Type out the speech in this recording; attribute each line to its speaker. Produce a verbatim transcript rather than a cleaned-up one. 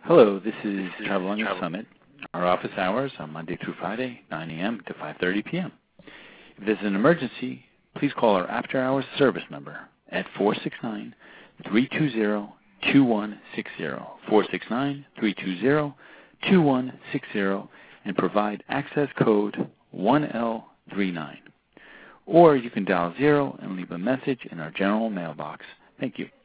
Speaker 1: Hello, this is Travel on the Summit. Our office hours are Monday through Friday, nine a m to five thirty p m If there's an emergency, please call our after-hours service number at four six nine, three two zero, two one six zero, four six nine, three two zero, two one six zero, and provide access code one L three nine. Or you can dial zero and leave a message in our general mailbox. Thank you.